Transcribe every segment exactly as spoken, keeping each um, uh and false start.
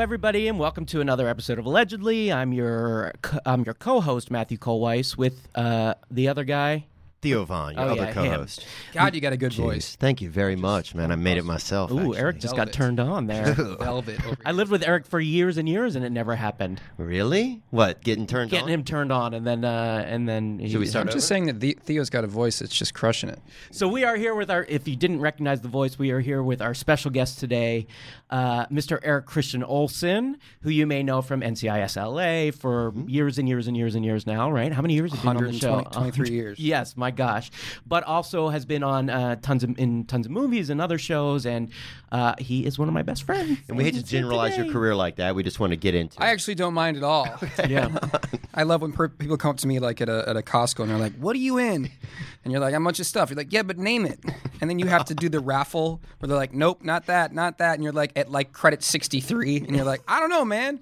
everybody, and welcome to another episode of Allegedly. I'm your I'm your co-host, Matthew Colweiss, with uh, the other guy. Theo Von, your Oh, other yeah, co-host. him. God, you got a good Jeez. voice. Thank you very much, man. I made it myself. Ooh, actually. Eric just got Velvet. turned on there. Velvet. Over I lived with Eric for years and years, and it never happened. Really? What? Getting turned Getting on? him turned on, and then uh, and then he, Should we start I'm just saying that the- Theo's got a voice that's just crushing it. So we are here with our. If you didn't recognize the voice, we are here with our special guest today, uh, Mister Eric Christian Olsen, who you may know from N C I S L A for years and years and years and years now, right? How many years have you been on the show? one hundred twenty, twenty-three years. Yes, my gosh. But also has been on uh, tons of in tons of movies and other shows, and uh, he is one of my best friends. and we hate to He's here generalize your today. career like that. We just want to get into I it. actually don't mind at all. Yeah. I love when per- people come up to me like at a, at a Costco and they're like, "What are you in?" And you're like, "I'm a bunch of stuff." You're like, "Yeah, but name it." And then you have to do the raffle where they're like, "Nope, not that, not that." And you're like at like credit sixty-three, and you're like, "I don't know, man.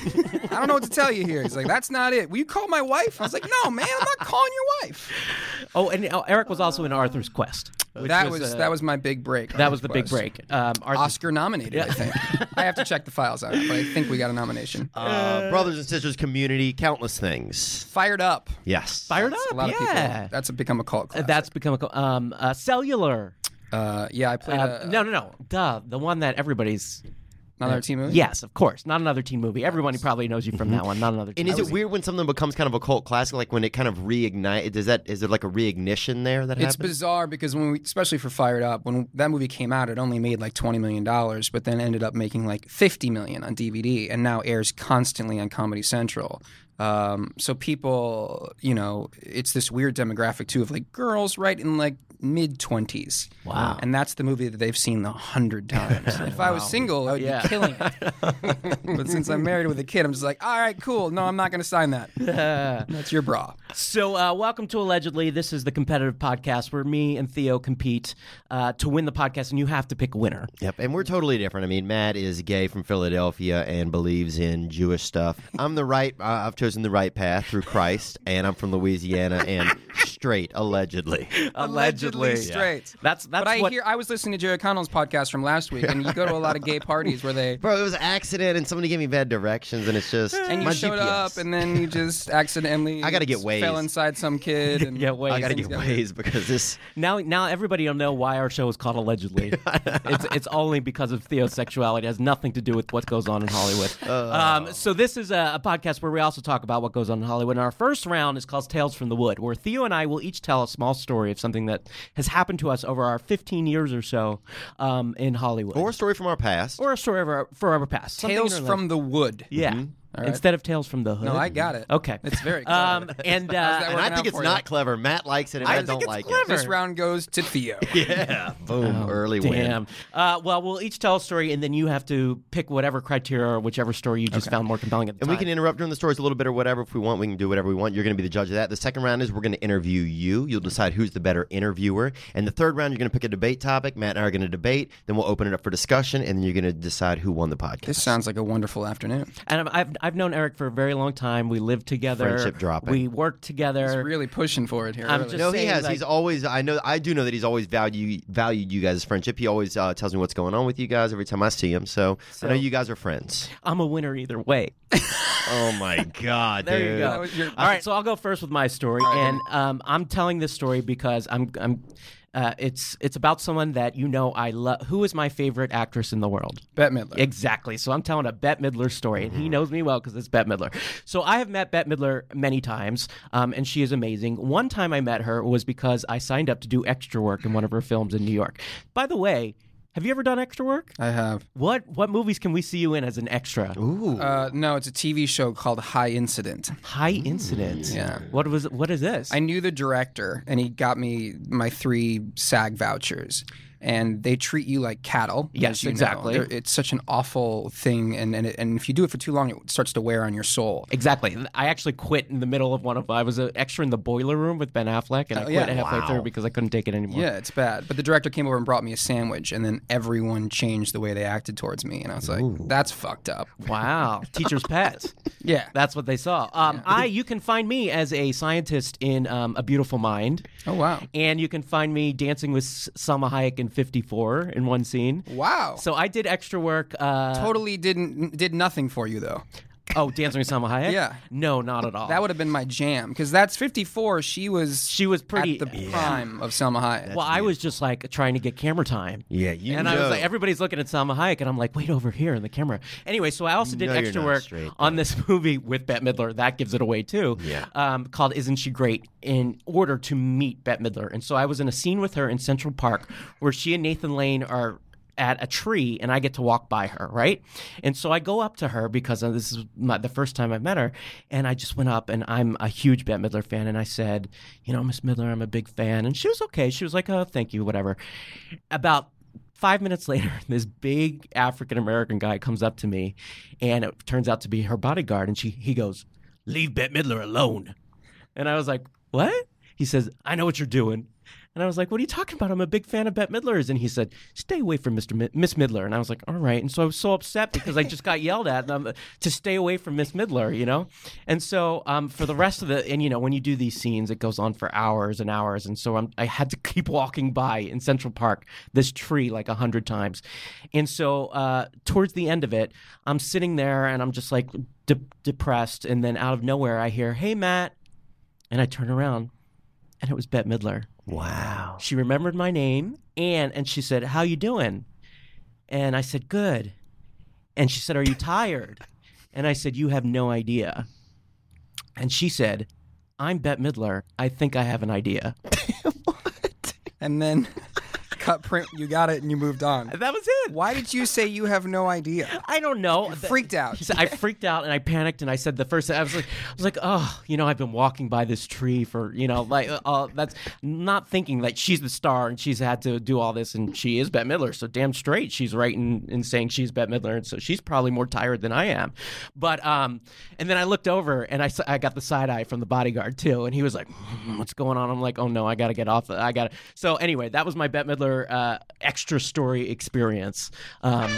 I don't know what to tell you here." He's like, "That's not it. Will you call my wife?" I was like, "No, man, I'm not calling your wife." Oh, and uh, Eric was also in Arthur's Quest. which That was, uh, that was my big break. that was the big Quest. break. Um, Arthur's Oscar nominated, I think. I have to check the files out, but I think we got a nomination. Uh, brothers and sisters community, countless things. Fired Up. Yes. Fired A Up. lot of yeah. people. That's a, become a cult Uh, classic. That's become a co- um uh, Cellular. Uh, yeah, I played Uh, a, no, no, no. Duh, the one that everybody's. another teen movie. Yes, of course. Not another teen movie. Everybody probably knows you from that one. Not another. Teen And is movie. it weird when something becomes kind of a cult classic, like when it kind of reignite? Does that is there like a reignition there that It's happens? bizarre because when we, especially for Fired Up, when that movie came out, it only made like twenty million dollars, but then ended up making like fifty million dollars on D V D, and now airs constantly on Comedy Central. Um, so people, you know, it's this weird demographic too of like girls right in like mid twenties. Wow. And that's the movie that they've seen a hundred times. If I was single, I would Yeah. be killing it. But since I'm married with a kid, I'm just like, all right, cool. No, I'm not going to sign that. That's your bra. So, uh, welcome to Allegedly. This is the competitive podcast where me and Theo compete uh, to win the podcast, and you have to pick a winner. Yep, and we're totally different. I mean, Matt is gay from Philadelphia and believes in Jewish stuff. I'm the right. Uh, I've chosen the right path through Christ, and I'm from Louisiana and straight, allegedly. Allegedly straight. That's that's But I what. hear I was listening to Jerry Connell's podcast from last week, and you go to a lot of gay parties where they Bro, it was an accident, and somebody gave me bad directions, and it's just and you my showed G P S. up, and then you just accidentally I gotta get Waze. fell inside some kid. And Yeah, Waze. I gotta things get got Waze because this. Now, now everybody will know why our show is called Allegedly. it's it's only because of Theo's sexuality. It has nothing to do with what goes on in Hollywood. Um, so this is a, a podcast where we also talk about what goes on in Hollywood. And our first round is called Tales from the Wood, where Theo and I will each tell a small story of something that has happened to us over our fifteen years or so um, in Hollywood, Or a story from our past. or a story of our forever past. Something Tales in our from life. the Wood. yeah. All right. Instead of Tales from the Hood. No, I got it. Okay. It's very clever. Um, and uh, that and I working think out it's for not you? clever. Matt likes it, and I I, think don't it's like clever. This round goes to Theo. it. Yeah, boom, early win. Damn. Uh, well, we'll each tell a story, and then you have to pick whatever criteria or whichever story you just found more compelling at the And time. we can interrupt during the stories a little bit or whatever if we want. We can do whatever we want. You're going to be the judge of that. The second round is we're going to interview you. You'll decide who's the better interviewer. And the third round, you're going to pick a debate topic. Matt and I are going to debate. Then we'll open it up for discussion, and then you're going to decide who won the podcast. This sounds like a wonderful afternoon. And I've I've known Eric for a very long time. We lived together. Friendship dropping. We worked together. He's really pushing for it here. I'm early. just No, he saying, has. like- he's always. I know. I do know that he's always valued valued you guys' friendship. He always uh, tells me what's going on with you guys every time I see him. So, I know you guys are friends. I'm a winner either way. Oh my God, There dude! you That go. was your- All right, so I'll go first with my story, and um, I'm telling this story because I'm I'm. Uh, it's it's about someone that you know I love. Who is my favorite actress in the world? Bette Midler. Exactly. So I'm telling a Bette Midler story, and he knows me well because it's Bette Midler. So I have met Bette Midler many times, um, and she is amazing. One time I met her was because I signed up to do extra work in one of her films in New York. By the way, have you ever done extra work? I have. What what movies can we see you in as an extra? Ooh, Uh, no, it's a T V show called High Incident. High Incident. Yeah. What was what is this? I knew the director, and he got me my three SAG vouchers. And they treat you like cattle. Yes, as you know. exactly. They're- It's such an awful thing, and and, it, and if you do it for too long, it starts to wear on your soul. Exactly. I actually quit in the middle of one of. I was an extra in the Boiler Room with Ben Affleck, and I Oh, quit yeah. halfway Wow. through because I couldn't take it anymore. Yeah, it's bad. But the director came over and brought me a sandwich, and then everyone changed the way they acted towards me, and I was like, "That's fucked up." Wow. Teacher's pet. Yeah. That's what they saw. Um, I you can find me as a scientist in um, A Beautiful Mind, Oh wow. and you can find me dancing with S- Salma Hayek in in fifty-four in one scene. Wow. So I did extra work. Uh, Totally didn't did nothing for you though. Oh, Dancing with Salma Hayek? Yeah. No, not at all. That would have been my jam because that's fifty-four. She was She was pretty. at the prime of Salma Hayek. well, I was just like trying to get camera time. Yeah, you and know. I was like, everybody's looking at Salma Hayek, and I'm like, wait over here in the camera. Anyway, so I also You did know you're extra not work straight, on this movie with Bette Midler. That gives it away too. Yeah. Um, called "Isn't She Great?" in order to meet Bette Midler, and so I was in a scene with her in Central Park where she and Nathan Lane are at a tree, and I get to walk by her, right? And so I go up to her because uh, this is my, the first time I met her, and I just went up, and I'm a huge Bette Midler fan, and I said, you know, Miss Midler, I'm a big fan. And she was okay. She was like, oh, thank you, whatever. About five minutes later, this big African-American guy comes up to me, and it turns out to be her bodyguard, and she he goes, leave Bette Midler alone. And I was like, what? He says, I know what you're doing. And I was like, what are you talking about? I'm a big fan of Bette Midler's. And he said, stay away from Mister Mi- Miss Midler. And I was like, all right. And so I was so upset because I just got yelled at um, to stay away from Miss Midler, you know? And so um, for the rest of the, and you know, when you do these scenes, it goes on for hours and hours. And so I'm, I had to keep walking by in Central Park, this tree like a hundred times. And so uh, towards the end of it, I'm sitting there and I'm just like de- depressed. And then out of nowhere, I hear, hey, Matt. And I turn around and it was Bette Midler. Wow. She remembered my name, and and she said, how you doing? And I said, good. And she said, are you tired? And I said, you have no idea. And she said, I'm Bette Midler. I think I have an idea. What? And then cut print, you got it, and you moved on. That was it. Why did you say you have no idea? I don't know. Freaked out. I freaked out and I panicked and I said the first I was like I was like, oh, you know, I've been walking by this tree for, you know, like uh, that's not thinking that she's the star and she's had to do all this, and she is Bette Midler, so damn straight she's right in, in saying she's Bette Midler, and so she's probably more tired than I am. But um and then I looked over and I, I got the side eye from the bodyguard too, and he was like, mm, what's going on? I'm like, oh no, I gotta get off. I gotta. So anyway, that was my Bette Midler uh, extra story experience. Um,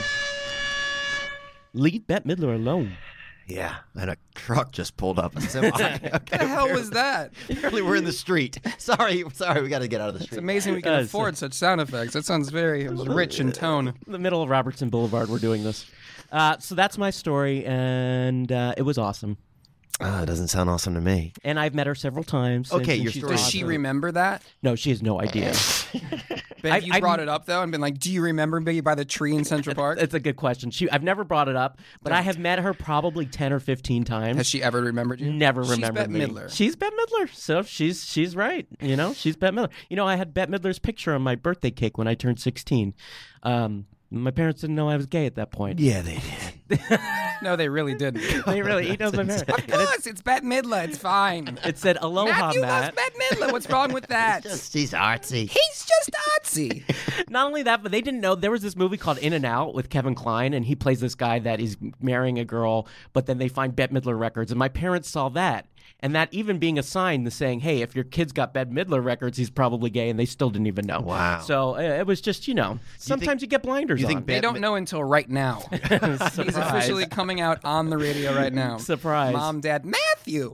leave Bette Midler alone. Yeah, and a truck just pulled up. A semi. Okay, What the hell was that? apparently we're in the street. Sorry, sorry, we got to get out of the It's street. amazing we can Uh, afford such sound effects. That sounds very it was rich in tone. In the middle of Robertson Boulevard, we're doing this. Uh, so that's my story, and uh, it was awesome. Ah, it doesn't sound awesome to me. And I've met her several times. Okay, and your she's story- Does she awesome. remember that? No, she has no idea. But I- you I- brought it up though and been like, do you remember me by the tree in Central Park? It's a good question. She, I've never brought it up, but I have met her probably ten or fifteen times. Has she ever remembered you? Never She's remembered Bette me. Midler. She's Bette Midler, so she's she's right. You know, she's Bette Midler. You know, I had Bette Midler's picture on my birthday cake when I turned sixteen. Um, my parents didn't know I was gay at that point. Yeah, they did. No, they really didn't. They really, he knows my parents. Of course, it's Bette Midler. It's fine. It said, "Aloha, Matthew loves Matt." Bette Midler. What's wrong with that? Just, he's artsy. He's just artsy. Not only that, but they didn't know there was this movie called In and Out with Kevin Kline, and he plays this guy that is marrying a girl, but then they find Bette Midler records, and my parents saw that. And that even being a sign to saying, hey, if your kid's got Bette Midler records, he's probably gay, and they still didn't even know. Wow. So uh, it was just, you know, sometimes you, get blinders you on. think They Bette don't Mi- know until right now. He's officially coming out on the radio right now. Surprise. Mom, Dad, Matthew.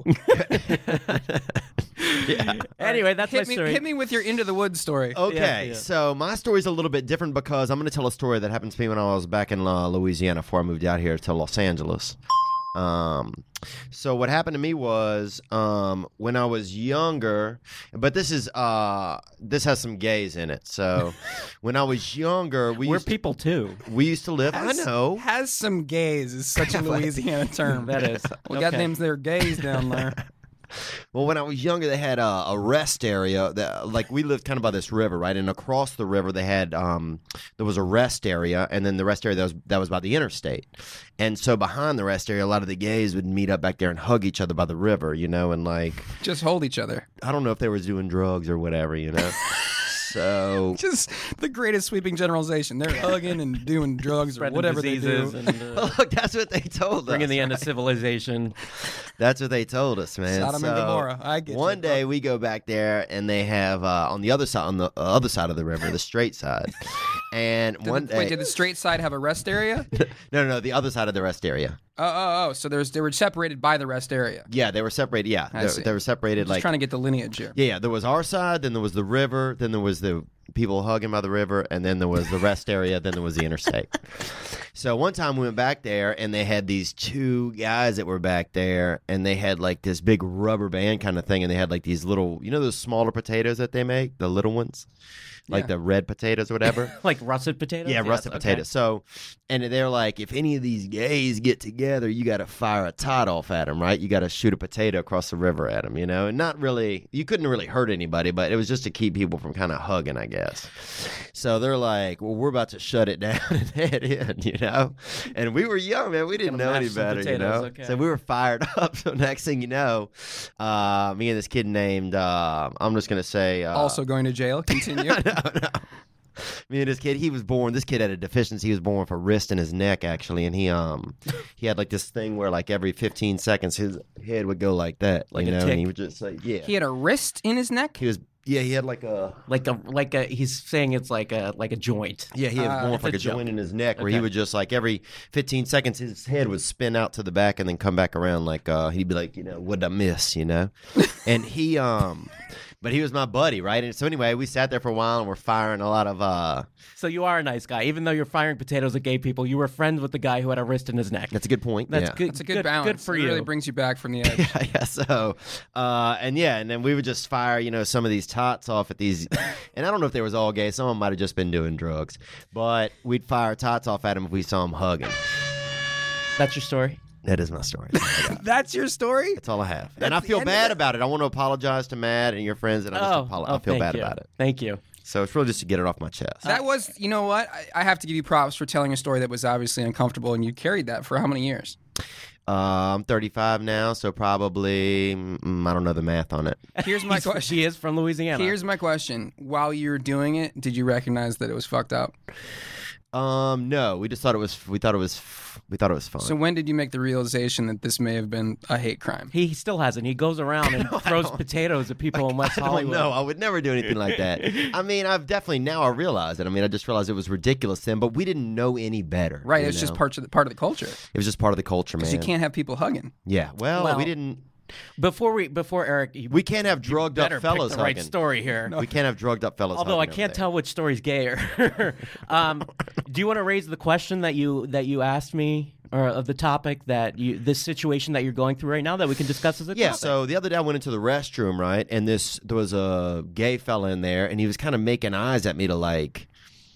Anyway, that's my hit me, story. hit me with your Into the Woods story. Okay, Yeah, yeah. so my story's a little bit different because I'm going to tell a story that happened to me when I was back in uh, Louisiana before I moved out here to Los Angeles. Um, so what happened to me was um, when I was younger, but this is uh, this has some gays in it. So when I was younger, we We're used to, people too. we used to live. I Has- know. Has some gays is such a Louisiana term. That is. We got Okay. names that are gays down there. Well, when I was younger, they had a, a rest area. That, like we lived kind of by this river, right? And across the river, they had um, there was a rest area, and then the rest area that was that was by the interstate. And so behind the rest area, a lot of the gays would meet up back there and hug each other by the river, you know, and like Just hold each other. I don't know if they were doing drugs or whatever, you know. So Just the greatest sweeping generalization. They're hugging and doing drugs or Spreading whatever they diseases do. and uh, look, that's what they told bringing us. the end of civilization. That's what they told us, man. Sodom so and Gomorrah. I get one you, day bro. we go back there and they have uh, on the other side, on the uh, other side of the river, the straight side. And Did one the, day, wait, did the straight side have a rest area? no, no, no, the other side of the rest area. Oh, oh, oh. So there's they were separated by the rest area. Yeah, they were separated. Yeah, I they, see. they were separated Just like. trying to get the lineage here. Yeah, yeah, there was our side, then there was the river, then there was the people hugging by the river, and then there was the rest area, then there was the interstate. So one time we went back there, and they had these two guys that were back there, and they had like this big rubber band kind of thing, and they had like these little, you know those smaller potatoes that they make, the little ones? Like Yeah. the red potatoes or whatever. Like russet potatoes? Yeah, Yes, russet okay. potatoes. So, and they're like, if any of these gays get together, you got to fire a tot off at them, right? You got to shoot a potato across the river at them, you know? And not really, you couldn't really hurt anybody, but it was just to keep people from kind of hugging, I guess. So they're like, well, we're about to shut it down and head in, you know? And we were young, man. We didn't Gotta know any mash some better, you potatoes, know? okay. So we were fired up. So next thing you know, uh, me and this kid named, uh, I'm just going to say. Uh, Also going to jail. Continue. no, no. Me and this kid, he was born. This kid had a deficiency. He was born with a wrist in his neck, actually, and he um he had like this thing where like every fifteen seconds his head would go like that, Like you a know, tick. and he would just like yeah. He had a wrist in his neck. He was yeah. He had like a Like a like a he's saying it's like a like a joint. yeah. He had Uh, born with it's like a a joint joke. in his neck where he Okay. would just like every fifteen seconds his head would spin out to the back and then come back around like uh he'd be like you know what'd I miss you know, and he um. But he was my buddy, right? And so anyway, we sat there for a while and we're firing a lot of uh So you are a nice guy. Even though you're firing potatoes at gay people, you were friends with the guy who had a wrist in his neck. that's a good point. That's yeah. good. It's a good, balance. Good for it you. really brings you back from the edge. yeah, yeah. So, uh, and yeah, and then we would just fire, you know, some of these tots off at these, and I don't know if they was all gay. Some of them might have just been doing drugs, but we'd fire tots off at them if we saw them hugging. That's your story. That is my story. That's your story? That's all I have, That's and I the feel end of bad it? about it. I want to apologize to Matt and your friends, and I just Oh, apolo- oh, I feel thank bad you. about it. Thank you. So it's really just to get it off my chest. That was, you know what? I, I have to give you props for telling a story that was obviously uncomfortable, and you carried that for how many years? Uh, I'm thirty-five now, so probably mm, I don't know the math on it. Here's my He's- question. She is from Louisiana. Here's my question. While you were doing it, did you recognize that it was fucked up? Um, no, we just thought it was. We thought it was. We thought it was fun. So when did you make the realization that this may have been a hate crime? He still hasn't. He goes around and throws potatoes at people in West I don't Hollywood. know. I would never do anything like that. I mean, I've definitely now I realize it. I mean, I just realized it was ridiculous then, but we didn't know any better. Right, you it's just know? part of the part of the culture. It was just part of the culture, man. Because you can't have people hugging. Yeah. Well, Well- we didn't. Before we, before Eric, you We can't have drugged up better fellas pick the right hugging. story here. We can't have drugged up fellas. Although I hugging over can't there. tell which story's gayer. um, do you want to raise the question that you that you asked me, or of the topic that you this situation that you're going through right now that we can discuss as a Yeah, topic? so the other day I went into the restroom, right, and this there was a gay fella in there, and he was kind of making eyes at me to like,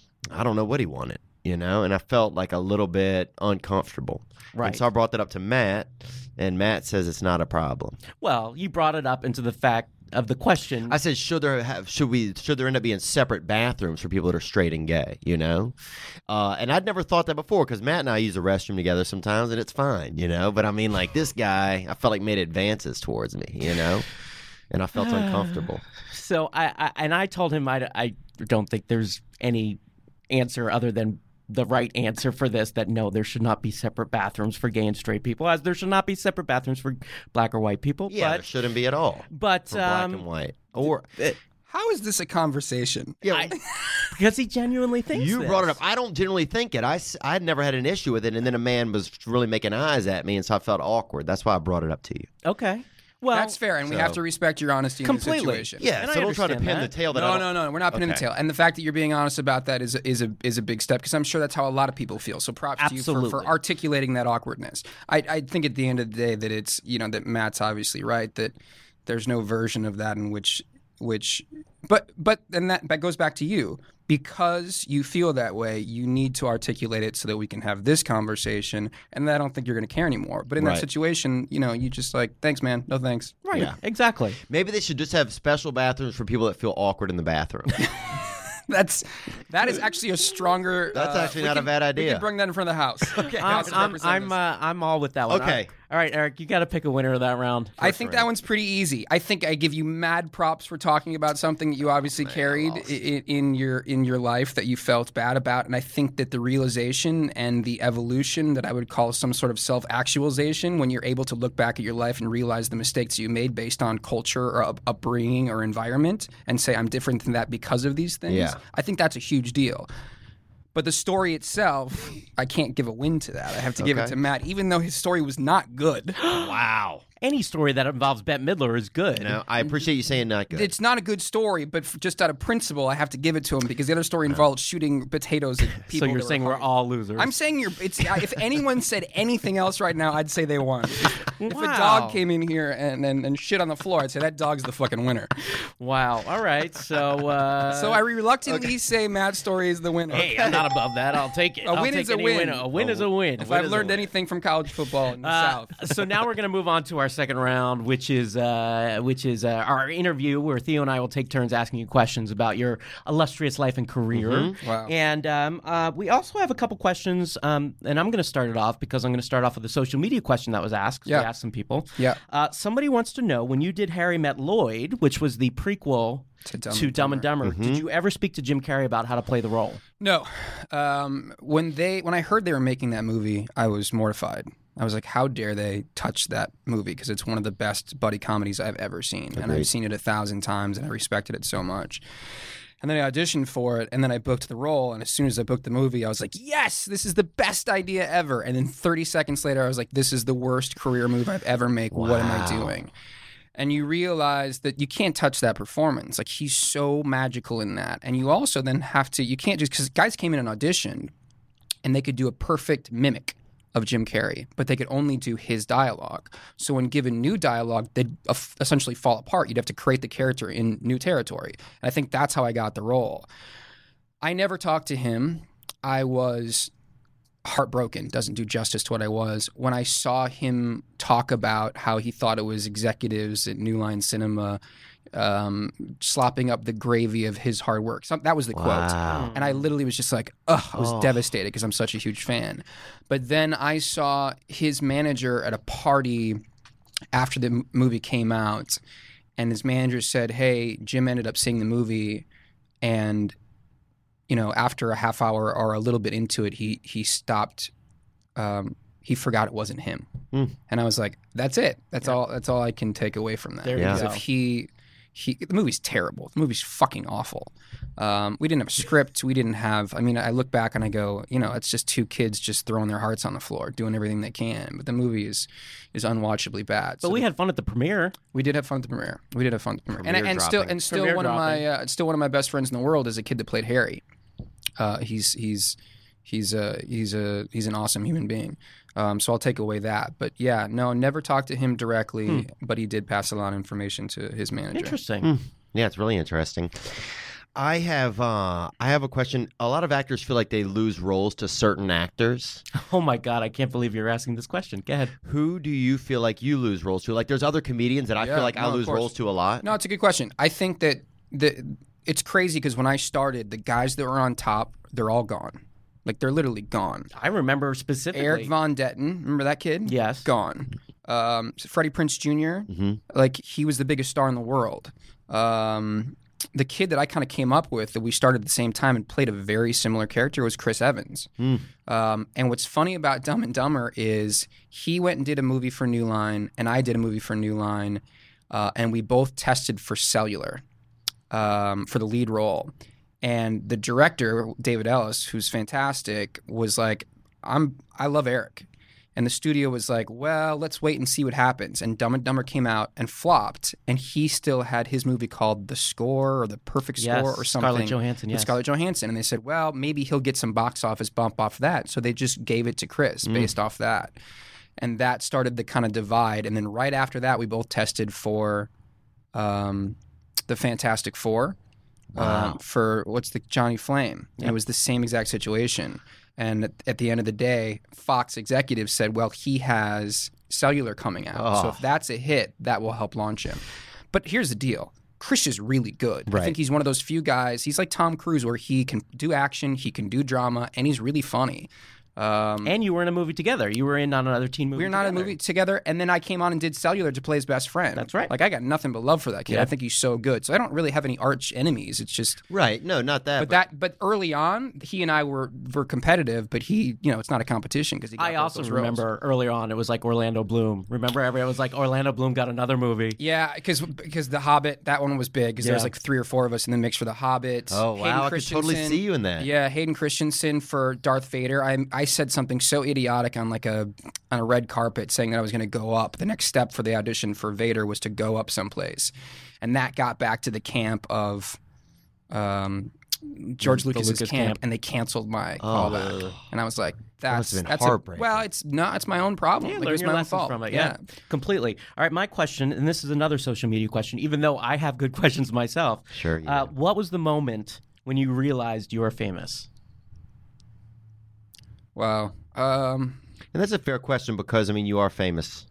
I don't know what he wanted, you know, and I felt like a little bit uncomfortable. Right. And so I brought that up to Matt, and Matt says it's not a problem. Well, you brought it up into the fact of the question. I said, should there have should we should there end up being separate bathrooms for people that are straight and gay, you know? Uh, and I'd never thought that before because Matt and I use the restroom together sometimes, and it's fine, you know. But I mean, like this guy, I felt like made advances towards me, you know, and I felt uncomfortable. So I, I and I told him I, I don't think there's any answer other than the right answer for this, that no, there should not be separate bathrooms for gay and straight people, as there should not be separate bathrooms for black or white people. Yeah, there but shouldn't be at all but for black um, and white. Or How is this a conversation? yeah, I- because he genuinely thinks you this. brought it up. I don't generally think it. I s- I had never had an issue with it, and then a man was really making eyes at me, and so I felt awkward. That's why I brought it up to you. Okay, well, That's fair, and we so- have to respect your honesty in Completely. the situation. Yeah, And I so don't try to pin understand the that. tail that I No, don't- no, no. We're not pinning Okay. the tail. And the fact that you're being honest about that is a, is a is a big step because I'm sure that's how a lot of people feel. So props to you for, Absolutely. for articulating that awkwardness. I, I think at the end of the day that it's you know that Matt's obviously right that there's no version of that in which which but but then that that goes back to you. Because you feel that way, you need to articulate it so that we can have this conversation. And I don't think you're going to care anymore. But in Right. that situation, you know, you just like, thanks, man. No thanks. right, Yeah. exactly. Maybe they should just have special bathrooms for people that feel awkward in the bathroom. That's that is actually a stronger. That's uh, actually we not a can- bad We idea. can bring that in front of the house. Okay, I'm I'm I'm, uh, I'm all with that one. Okay. All right, Eric, you got to pick a winner of that round. I think that one's pretty easy. I think I give you mad props for talking about something that you obviously carried in, in your in your life that you felt bad about, and I think that the realization and the evolution that I would call some sort of self-actualization, when you're able to look back at your life and realize the mistakes you made based on culture or up- upbringing or environment, and say I'm different than that because of these things. Yeah. I think that's a huge deal. But the story itself, I can't give a win to that. I have to give it Okay. to Matt, even though his story was not good. Wow. any story that involves Bette Midler is good. No, I appreciate you saying not good. It's not a good story, but f- just out of principle, I have to give it to him because the other story involved shooting potatoes at people. So you're that saying were we're all losers. I'm saying you're. It's if anyone said anything else right now, I'd say they won. If, if a Wow. dog came in here and, and, and shit on the floor, I'd say that dog's the fucking winner. Wow. All right. So. Uh, So I reluctantly say Matt's story is the winner. Hey, I'm not above that. I'll take it. A I'll win take is a any win. A win is a win. If I've learned anything from college football in the Uh, South. so now we're going to move on to our second round, which is uh, which is uh, our interview where Theo and I will take turns asking you questions about your illustrious life and career. Mm-hmm. Wow. And um, uh, we also have a couple questions, um, and I'm going to start it off because I'm going to start off with a social media question that was asked. Yeah. We asked some people. Yeah. Uh, somebody wants to know, when you did Harry Met Lloyd, which was the prequel To Dumb to and Dumb and Dumber. Dumber, did you ever speak to Jim Carrey about how to play the role? No. Um, when they when I heard they were making that movie, I was mortified. I was like, how dare they touch that movie? Because it's one of the best buddy comedies I've ever seen. And I've seen it a thousand times, and I respected it so much. And then I auditioned for it, and then I booked the role. And as soon as I booked the movie, I was like, yes, this is the best idea ever. And then thirty seconds later, I was like, this is the worst career move I've ever made. What am I doing? And you realize that you can't touch that performance. Like, he's so magical in that. And you also then have to, you can't just, because guys came in and auditioned, and they could do a perfect mimic of Jim Carrey, but they could only do his dialogue. So when given new dialogue, they'd uh, essentially fall apart. You'd have to create the character in new territory. And I think that's how I got the role. I never talked to him. I was heartbroken. Doesn't do justice to what I was. When I saw him talk about how he thought it was executives at New Line Cinema um, slopping up the gravy of his hard work. So that was the Wow. quote. And I literally was just like, ugh, I was Oh. devastated because I'm such a huge fan. But then I saw his manager at a party after the m- movie came out, and his manager said, hey, Jim ended up seeing the movie, and you know, after a half hour or a little bit into it, he he stopped. Um, he forgot it wasn't him, Mm. and I was like, "That's it. That's all. That's all I can take away from that." There you Because go. If he, he, the movie's terrible. The movie's fucking awful. Um, we didn't have a script. We didn't have. I mean, I look back and I go, you know, it's just two kids just throwing their hearts on the floor, doing everything they can. But the movie is is unwatchably bad. But So we the- had fun at the premiere. we did have fun at the premiere. We did have fun at the premiere, and, Premiere and still dropping. and still Premiere one of my dropping. uh, still one of my best friends in the world is a kid that played Harry. Uh, he's he's he's a he's a he's an awesome human being. Um, so I'll take away that. But yeah, no, never talked to him directly, but he did pass a lot of information to his manager. Interesting. Yeah, it's really interesting. I have uh, I have a question. A lot of actors feel like they lose roles to certain actors. Oh my God, I can't believe you're asking this question. Go ahead. Who do you feel like you lose roles to? Like, there's other comedians that I Yeah, feel like no, I of lose course. roles to a lot. No, it's a good question. I think that the it's crazy because when I started, the guys that were on top, they're all gone. Like they're literally gone. I remember specifically. Eric Von Detten, remember that kid? Yes. Gone. Um, Freddie Prinze Junior Like he was the biggest star in the world. Um, the kid that I kind of came up with that we started at the same time and played a very similar character was Chris Evans. Um, and what's funny about Dumb and Dumber is he went and did a movie for New Line, and I did a movie for New Line, uh, and we both tested for Cellular um, for the lead role. And the director, David Ellis, who's fantastic, was like, "I'm I love Eric." And the studio was like, well, let's wait and see what happens. And Dumb and Dumber came out and flopped. And he still had his movie called The Score or The Perfect Yes, Score or something. Scarlett Johansson, With yes. Scarlett Johansson. And they said, well, maybe he'll get some box office bump off that. So they just gave it to Chris Mm. based off that. And that started the kind of divide. And then right after that, we both tested for um, the Fantastic Four. Wow. Um, for what's the Johnny Flame. And it was the same exact situation. And at, at the end of the day, Fox executives said, well, he has Cellular coming out. So Oh. if that's a hit, that will help launch him. But here's the deal. Chris is really good. I Right. think he's one of those few guys. He's like Tom Cruise where he can do action, he can do drama, and he's really funny. Um, And you were in a movie together. You were in on another teen movie. we were not in a together. movie together, and then I came on and did Cellular to play his best friend. That's right. Like I got nothing but love for that kid. Yeah. I think he's so good. So I don't really have any arch enemies. It's just Right. No, not that. But that, but early on, he and I were were competitive. But he, you know, it's not a competition because he. Got I both also those roles. remember earlier on, it was like Orlando Bloom. Remember, everyone was like, Orlando Bloom got another movie. Yeah, because because the Hobbit, that one was big because there was Yeah. like three or four of us in the mix for the Hobbit. Oh, wow, Hayden I could totally Christensen- see you in that. Yeah, Hayden Christensen for Darth Vader. I I said something so idiotic on like a on a red carpet saying that I was going to go up. The next step for the audition for Vader was to go up someplace. And that got back to the camp of um, George Lucas's Lucas camp, camp. and they canceled my Oh. callback. And I was like, that's must have been that's a, heartbreaking. well, it's not. It's my own problem. Yeah, Like, it learn was your my own lessons fault. from it. Yeah. completely. All right, my question, and this is another social media question, even though I have good questions myself. Sure, you Uh, do. what was the moment when you realized you were famous? Wow. Um, And that's a fair question because I mean you are famous.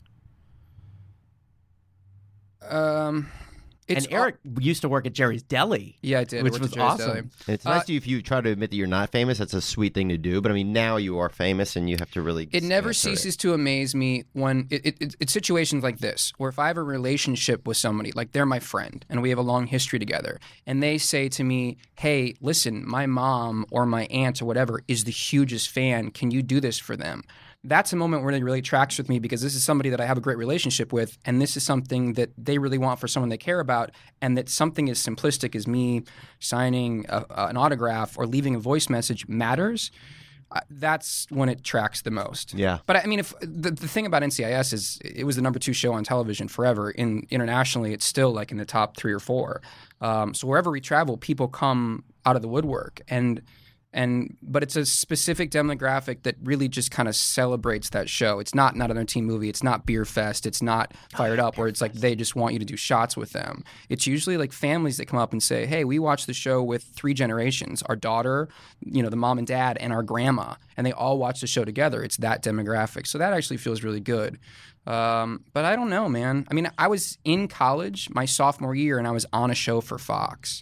um, it's and Eric used to work at Jerry's Deli. Yeah, I did. I which worked was at Jerry's awesome. Deli. And it's nice Uh, to you if you try to admit that you're not famous. That's a sweet thing to do. But I mean, now you are famous, and you have to really. It never stand for ceases to amaze me when it, it, it, it's situations like this, where if I have a relationship with somebody, like they're my friend, and we have a long history together, and they say to me, hey, listen, my mom or my aunt or whatever is the hugest fan. Can you do this for them? That's a moment where it really tracks with me because this is somebody that I have a great relationship with, and this is something that they really want for someone they care about, and that something as simplistic as me signing a, a, an autograph or leaving a voice message matters. Uh, that's when it tracks the most. Yeah. But I mean, if the, the thing about N C I S is it was the number two show on television forever. In internationally, it's still like in the top three or four. Um, so wherever we travel, people come out of the woodwork, and and but it's a specific demographic that really just kind of celebrates that show. It's not not another teen movie. It's not Beer Fest. It's not Fired Up, where it's like they just want you to do shots with them. It's usually like families that come up and say, "Hey, we watched the show with three generations: our daughter, you know, the mom and dad, and our grandma, and they all watch the show together." It's that demographic, so that actually feels really good. Um, but I don't know, man. I mean, I was in college my sophomore year, and I was on a show for Fox.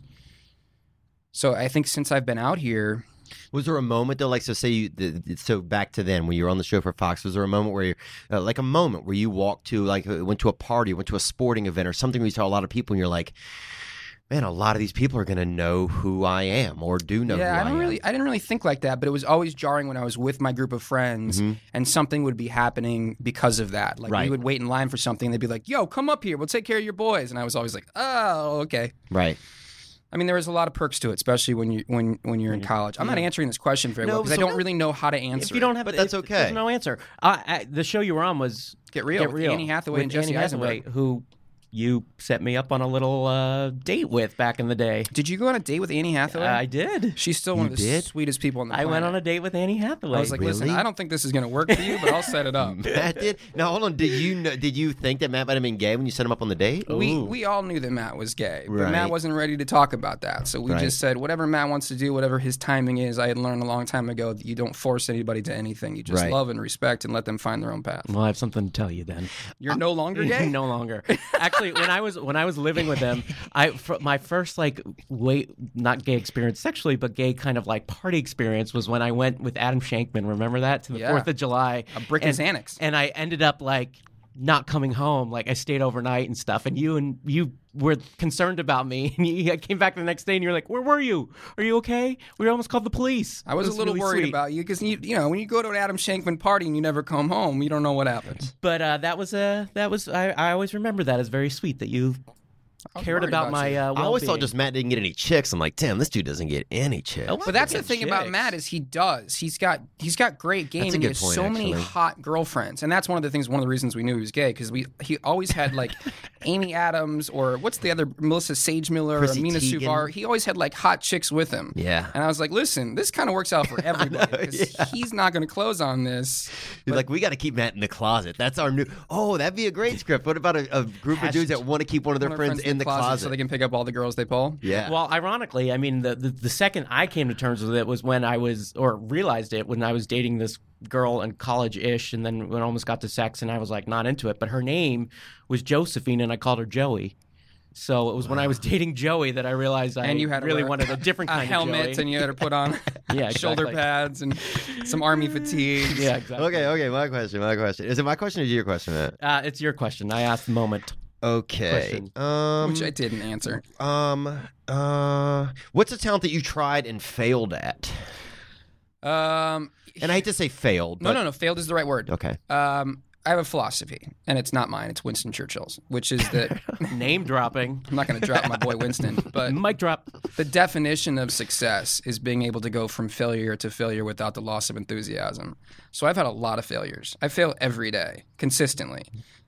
So I think since I've been out here. Was there a moment though, like so say you, the, so back to then when you were on the show for Fox, was there a moment where you, uh, like a moment where you walked to like uh, went to a party, went to a sporting event or something where you saw a lot of people and you're like, man, a lot of these people are going to know who I am or do know Yeah, who I, I don't am. really, I didn't really think like that, but it was always jarring when I was with my group of friends Mm-hmm. and something would be happening because of that. Like Right. we would wait in line for something, they'd be like, "Yo, come up here, we'll take care of your boys," and I was always like, "Oh, okay." Right. I mean, there was a lot of perks to it, especially when you when when you're in college. I'm not answering this question very No, well because so- I don't really know how to answer. If you don't have, But it, that's it- okay. There's no answer. Uh, I, the show you were on was Get Real with Annie Hathaway with and Jesse Annie Hathaway, Eisenberg. who you set me up on a little uh, date with back in the day. it. Did you go on a date with Annie Hathaway? I did. She's still one You of the did? sweetest people on the I planet. went on a date with Annie Hathaway. I was like, listen, Really? I don't think this is going to work for you, but I'll set it up. Matt did. Now hold on. Did you know, did you think that Matt might have been gay when you set him up on the date? We Ooh. we all knew that Matt was gay, but Right. Matt wasn't ready to talk about that. So we Right. just said whatever Matt wants to do, whatever his timing is. I had learned a long time ago that you don't force anybody to anything. You just Right. love and respect and let them find their own path. Well, I have something to tell you then. You're no longer gay. no longer. Actually, when I was when I was living with them, I fr- my first like wait not gay experience sexually, but gay kind of like party experience was when I went with Adam Shankman. Remember that to the Yeah. Fourth of July, A brick and, and Xanax. and I ended up like not coming home. Like I stayed overnight and stuff. And you and you were concerned about me. And you, I came back the next day and you're like, "Where were you? Are you okay? We almost called the police." I was, It a little really worried sweet. about you because you you know when you go to an Adam Shankman party and you never come home, you don't know what happens. But uh, that was a that was I, I always remember that as very sweet that you I was cared worried about, my you. uh, I always thought well-being. just Matt didn't get any chicks. I'm like, damn, this dude doesn't get any chicks. Oh, But that's the Get thing about chicks. Matt is he does. He's got he's got great game That's a and he good has point, so many actually. hot girlfriends. And that's one of the things one of the reasons we knew he was gay because we he always had like Amy Adams or what's the other Melissa Sage Miller Chrissy or Mina Teigen. Suvar. He always had like hot chicks with him. Yeah. And I was like, listen, this kind of works out for everybody because he's not going to close on this. He's like, we got to keep Matt in the closet. That's our new. Oh, that'd be a great script. What about a, a group of dudes that want to keep one of their One of friends, in the closet? so they can pick up all the girls they pull. Yeah. Well, ironically, I mean, the, the the second I came to terms with it was when I was, or realized it, when I was dating this girl in college-ish, and then when I almost got to sex, and I was like not into it. But her name was Josephine, and I called her Joey. So it was when I was dating Joey that I realized I And you had to really wear wanted a different a kind helmet of Joey. and you had to put on Yeah, shoulder exactly. pads and some army fatigues. Yeah, exactly. Okay, okay. My question. My question. Is it my question or is it your question, Matt? Uh, it's your question. I asked the moment. Okay. Question. Um. Which I didn't answer. Um. Uh. What's a talent that you tried and failed at? Um, And I hate to say failed. no, But, no, no. Failed is the right word. Okay. Um, I have a philosophy, and it's not mine. It's Winston Churchill's, which is that Name dropping. I'm not going to drop my boy Winston, but Mic drop. the definition of success is being able to go from failure to failure without the loss of enthusiasm. So I've had a lot of failures. I fail every day, consistently,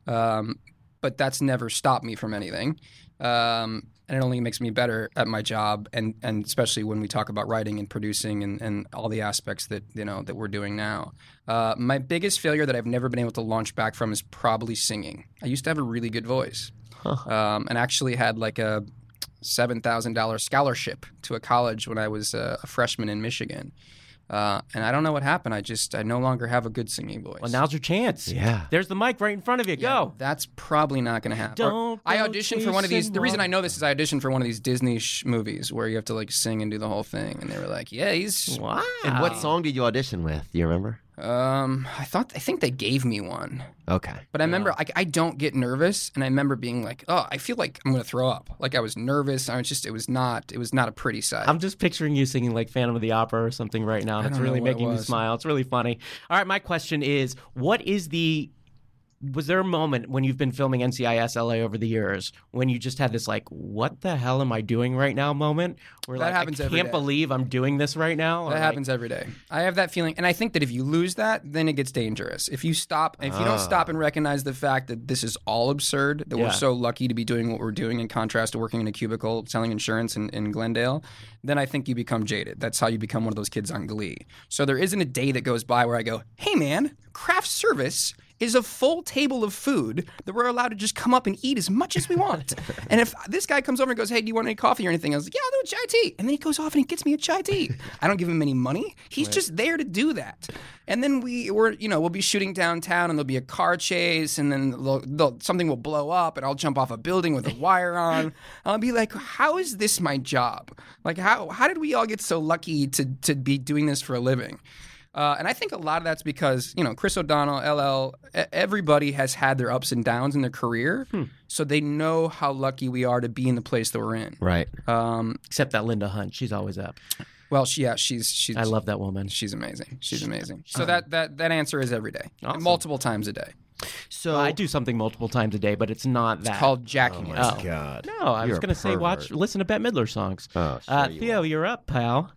um, but that's never stopped me from anything. Um, and it only makes me better at my job, and, and especially when we talk about writing and producing and, and all the aspects that you know that we're doing now. Uh, my biggest failure that I've never been able to launch back from is probably singing. I used to have a really good voice, huh. um, and actually had like a seven thousand dollars scholarship to a college when I was uh, a freshman in Michigan. Uh, and I don't know what happened. I just, I no longer have a good singing voice. Well, now's your chance. Yeah. There's the mic right in front of you. Yeah, Go. That's probably not going to happen. Don't Or I go auditioned for one of these. chasing The reason I know this water. is I auditioned for one of these Disney sh- movies where you have to like sing and do the whole thing. And they were like, yeah, he's. Wow. And what song did you audition with? Do you remember? Um, I thought, I think they gave me one. Okay. But I remember, like, I don't get nervous, and I remember being like, "Oh, I feel like I'm gonna throw up." Like I was nervous. I was just, it was not, it was not a pretty sight. I'm just picturing you singing like Phantom of the Opera or something right now. And I it's don't know really what it making me was. smile. It's really funny. All right, my question is, what is the was there a moment when you've been filming N C I S L A over the years when you just had this like, what the hell am I doing right now moment? Where That like, happens I every can't day. believe I'm doing this right now. Or, That like- happens every day. I have that feeling, and I think that if you lose that, then it gets dangerous. If you stop, if you don't stop and recognize the fact that this is all absurd, that Yeah. we're so lucky to be doing what we're doing in contrast to working in a cubicle selling insurance in, in Glendale, then I think you become jaded. That's how you become one of those kids on Glee. So there isn't a day that goes by where I go, "Hey man, craft service is a full table of food that we're allowed to just come up and eat as much as we want." And if this guy comes over and goes, "Hey, do you want any coffee or anything?" I was like, "Yeah, I'll do a chai tea." And then he goes off and he gets me a chai tea. I don't give him any money. He's just there to do that. And then we, we're, you know, we'll be shooting downtown and there'll be a car chase and then they'll, they'll, something will blow up and I'll jump off a building with a wire on. And I'll be like, how is this my job? Like, how how did we all get so lucky to to be doing this for a living? Uh, and I think a lot of that's because, you know, Chris O'Donnell, L L, e- everybody has had their ups and downs in their career. So they know how lucky we are to be in the place that we're in. Right. Um, Except that Linda Hunt. She's always up. well, she, yeah, she's, she's, I love that woman. she's amazing. She's amazing. So that, that, that answer is every day, Awesome. multiple times a day. So I do something multiple times a day, but it's not that. Called jacking it. Oh. God. No, I You're was a going to say watch, pervert. listen to Bette Midler songs. Oh, sure uh, you Theo, you're up, pal.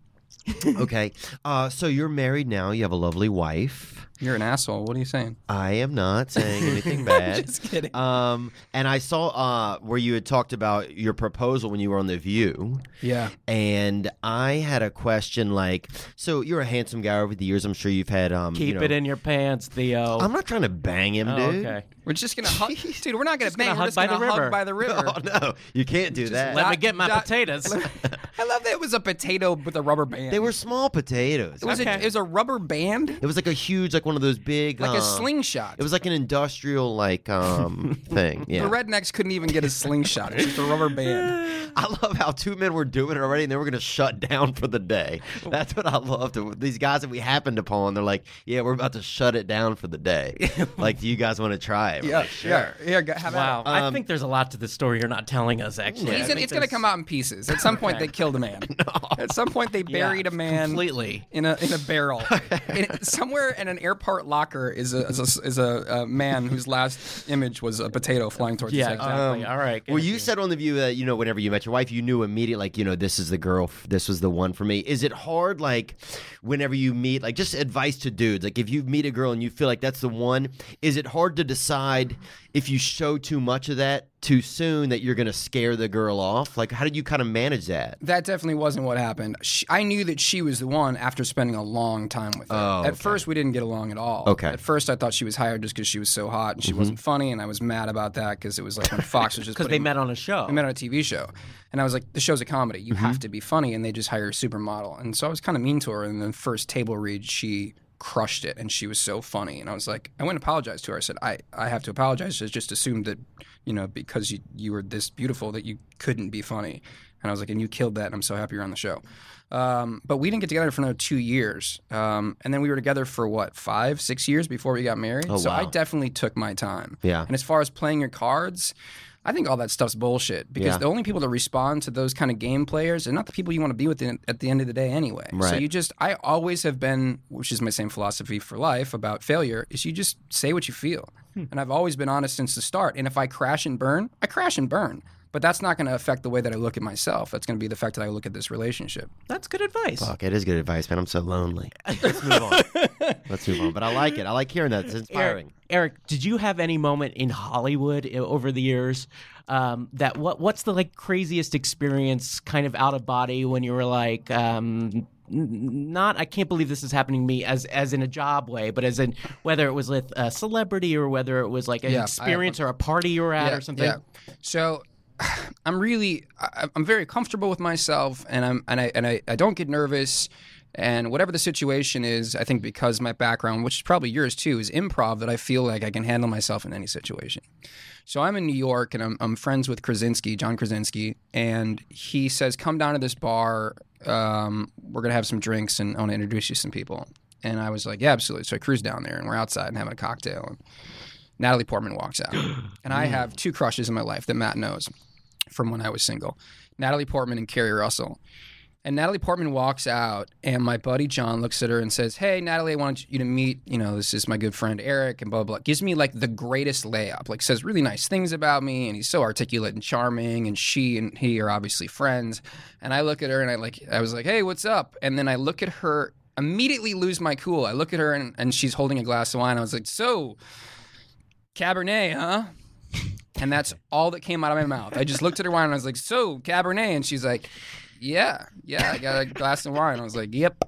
Okay. Uh, so you're married now. You have a lovely wife. You're an asshole. What are you saying? I am not saying anything bad. Just kidding. Um, and I saw uh, where you had talked about your proposal when you were on The View. Yeah. And I had a question like, so you're a handsome guy over the years. I'm sure you've had. Um, Keep you know, it in your pants, Theo. I'm not trying to bang him, oh, dude. okay. We're just going to hug. Dude, we're not going to bang. gonna We're hug just by going to the hug river. by the river. Oh no, you can't do that. Let me Dot- get my dot- potatoes. I love that it was a potato with a rubber band. They were small potatoes. It was, Okay. a, it was a rubber band, It was like a huge, like one of those big, like uh, a slingshot. It was like an industrial, like um thing. Yeah. The rednecks couldn't even get a slingshot. It was just a rubber band. I love how two men were doing it already, and they were going to shut down for the day. That's what I loved. These guys that we happened upon, they're like, "Yeah, we're about to shut it down for the day. Like, do you guys want to try it?" We're Yeah, like, sure. yeah, yeah. go- Have at Wow. it. I Um, think there's a lot to this story you're not telling us, actually. He's I gonna, think it's going to there's- come out in pieces. At some point, they killed a man. At some point, they buried Yeah, a man completely. in a in a barrel. In- somewhere in an airport locker is a is a, is a, a man whose last image was a potato flying towards Yeah, his head. exactly. All right. Well, good. you said on The View that, you know, whenever you met your wife, you knew immediately, like, you know, this is the girl, this was the one for me. Is it hard, like, whenever you meet, like, just advice to dudes, like, if you meet a girl and you feel like that's the one, is it hard to decide if you show too much of that too soon that you're going to scare the girl off? Like, how did you kind of manage that? That definitely wasn't what happened. She, I knew that she was the one after spending a long time with her. Oh, At okay. first, we didn't get along at all. Okay. At first, I thought she was hired just because she was so hot and she wasn't funny, and I was mad about that because it was like when Fox was just Because they putting- met on a show. We met on a T V show, and I was like, "The show's a comedy. You Mm-hmm. have to be funny." And they just hire a supermodel, and so I was kind of mean to her. And then the first table read, she crushed it, and she was so funny. And I was like, I went and apologized to her. I said, "I, I have to apologize. I just assumed that, you know, because you you were this beautiful that you couldn't be funny." And I was like, "And you killed that. And I'm so happy you're on the show." Um, but we didn't get together for another two years, um, and then we were together for what five, six years before we got married. Oh, so I wow. definitely took my time. Yeah. And as far as playing your cards, I think all that stuff's bullshit because Yeah. the only people that respond to those kind of game players are not the people you want to be with in, at the end of the day anyway. So Right. you just, I always have been, which is my same philosophy for life about failure, is you just say what you feel. Hmm. And I've always been honest since the start. And if I crash and burn, I crash and burn. But that's not going to affect the way that I look at myself. That's going to be the fact that I look at this relationship. That's good advice. Fuck, it is good advice, man. I'm so lonely. Let's move on. Let's move on. But I like it. I like hearing that. It's inspiring. Eric, Eric, did you have any moment in Hollywood i- over the years um, that what what's the like craziest experience, kind of out of body, when you were like, um, n- not I can't believe this is happening to me, as as in a job way, but as in whether it was with a celebrity or whether it was like an Yeah, experience I- or a party you were at Yeah, or something. Yeah. So I'm really I, I'm very comfortable with myself, and I'm and I and I, I don't get nervous. And whatever the situation is, I think because my background, which is probably yours too, is improv, that I feel like I can handle myself in any situation. So I'm in New York, and I'm, I'm friends with Krasinski, John Krasinski, and he says, "Come down to this bar. Um, we're gonna have some drinks, and I want to introduce you to some people." And I was like, "Yeah, absolutely." So I cruise down there, and we're outside and having a cocktail. And Natalie Portman walks out, and I have two crushes in my life that Matt knows from when I was single: Natalie Portman and Kerry Russell. And Natalie Portman walks out, and my buddy John looks at her and says, "Hey, Natalie, I want you to meet, you know, this is my good friend Eric," and blah, blah, blah. Gives me, like, the greatest layup. Like, says really nice things about me, and he's so articulate and charming, and she and he are obviously friends. And I look at her, and I, like, I was like, "Hey, what's up?" And then I look at her, immediately lose my cool. I look at her, and, and she's holding a glass of wine. I was like, "So, Cabernet, huh?" And that's all that came out of my mouth. I just looked at her wine, and I was like, "So, Cabernet?" And she's like, "Yeah, yeah, I got a glass of wine." I was like, "Yep."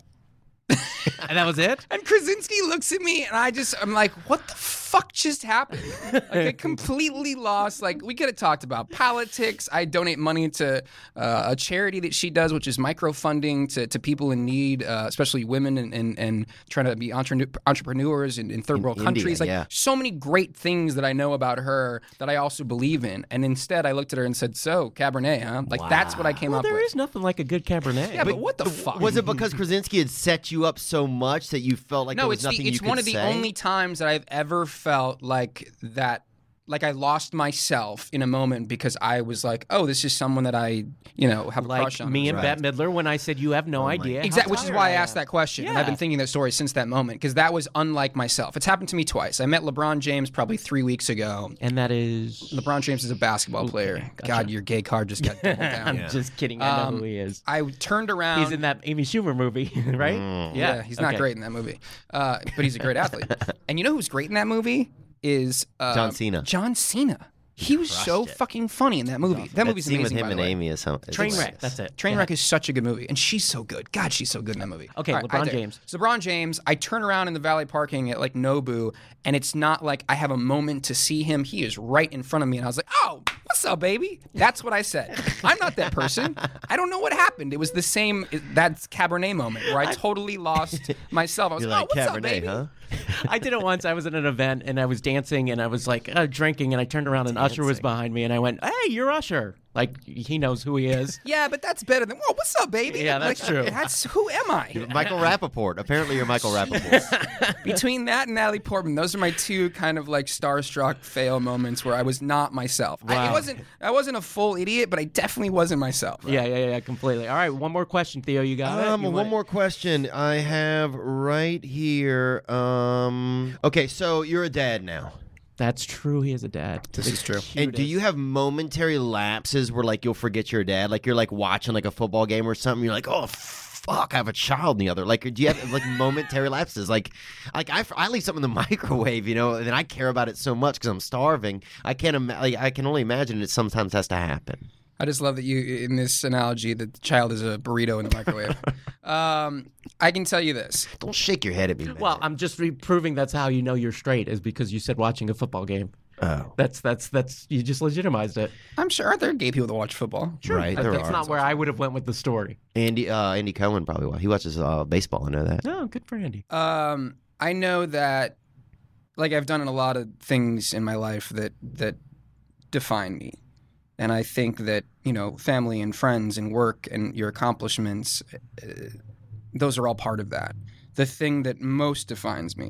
And that was it? And Krasinski looks at me, and I just, I'm like, what the fuck just happened? Like, I completely lost. Like, we could have talked about politics. I donate money to uh, a charity that she does, which is microfunding to, to people in need, uh, especially women, and, and, and trying to be entre- entrepreneurs in, in third world India, countries. Like, yeah. so many great things that I know about her that I also believe in. And instead, I looked at her and said, "So, Cabernet, huh?" Like, that's what I came Well, up there with. is nothing like a good Cabernet. Yeah, but what the fuck? Was it because Krasinski had set you up so much that you felt like No, there was it's nothing the, you it's could one of the say? only times that I've ever felt like that, like I lost myself in a moment because I was like, "Oh, this is someone that I, you know, have a like crush on." me and Right. Bette Midler when I said you have no idea. how Exactly, which is tired why I am. asked that question, and I've been Yeah. thinking that story since that moment because that was unlike myself. It's happened to me twice. I met LeBron James probably three weeks ago. And that is. LeBron James is a basketball player. gotcha. God, your gay card just got doubled I'm down. just kidding. I know Um, who he is. I turned around. He's in that Amy Schumer movie, right? Mm. Yeah, he's not okay. great in that movie, uh, but he's a great athlete. And you know who's great in that movie is uh, John Cena. John Cena. He was so it. fucking funny in that movie. That That movie's scene amazing. with him by and the way. Amy is so is Trainwreck. hilarious. That's it. Trainwreck is such a good movie, and she's so good. God, she's so good in that movie. Okay, All right, LeBron I dare. James. So LeBron James. I turn around in the valet parking at like Nobu, and it's not like I have a moment to see him. He is right in front of me, and I was like, "Oh, what's up, baby?" That's what I said. I'm not that person. I don't know what happened. It was the same. That's Cabernet moment where I totally lost myself. I was You're like, like, "Oh, what's Cabernet, up, baby?" huh? I did it once. I was at an event and I was dancing and I was like uh, drinking and I turned around and Usher was behind me and I went, "Hey, you're Usher." Like he knows who he is. Yeah, but that's better than, "Whoa, what's up, baby?" Yeah, that's Like, true. That's who am I? Michael Rappaport. Apparently, you're Michael Rappaport. Between that and Natalie Portman, those are my two kind of like starstruck fail moments where I was not myself. I, Wow. it wasn't. I wasn't a full idiot, but I definitely wasn't myself. Yeah, yeah, yeah, completely. All right, one more question, Theo. You got it? Um, You one want- more question I have right here. Um, okay, so you're a dad now. That's true. He is a dad. This is true. And do you have momentary lapses where like you'll forget your dad? Like you're like watching like a football game or something. You're like, "Oh fuck, I have a child in the other." Like, do you have like momentary lapses? Like, like I, I leave something in the microwave, you know, and then I care about it so much because I'm starving. I can't. Ima- like, I can only imagine it sometimes has to happen. I just love that you, in this analogy, that the child is a burrito in the microwave. um, I can tell you this. Don't shake your head at me, man. Well, I'm just re- proving that's how you know you're straight is because you said watching a football game. oh, That's that's that's you just legitimized it. I'm sure aren't there gay people that watch football? right. That- There that's are. not where I would have went with the story. Andy, uh, Andy Cohen probably. Well, he watches uh, baseball. I know that. Oh, good for Andy. Um, I know that, like, I've done a lot of things in my life that that define me, and I think that, you know, family and friends and work and your accomplishments, uh, those are all part of that. The thing that most defines me